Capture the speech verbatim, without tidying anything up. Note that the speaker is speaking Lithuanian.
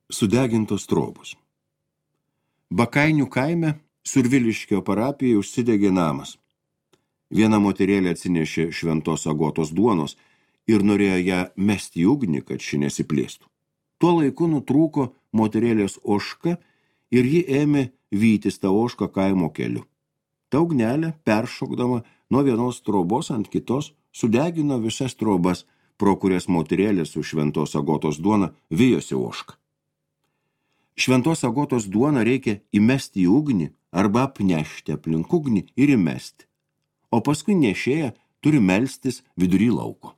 Sudegintos trobos. Bakainių kaime Surviliškio parapijoje užsidegė namas. Viena moterėlė atsinešė šventos agotos duonos ir norėjo ją mesti į ugnį, kad ši nesiplėstų. Tuo laiku nutrūko moterėlės ožka ir ji ėmė vytis tą ožką kaimo keliu. Ta ugnelė, peršokdama nuo vienos trobos ant kitos, sudegino visas trobas, pro kurias moterėlė su šventos agotos duona vijosi ožką. Šventos agotos duoną reikia įmesti į ugnį arba apnešti aplink ugnį ir įmesti, o paskui nešėja turi melstis vidury lauko.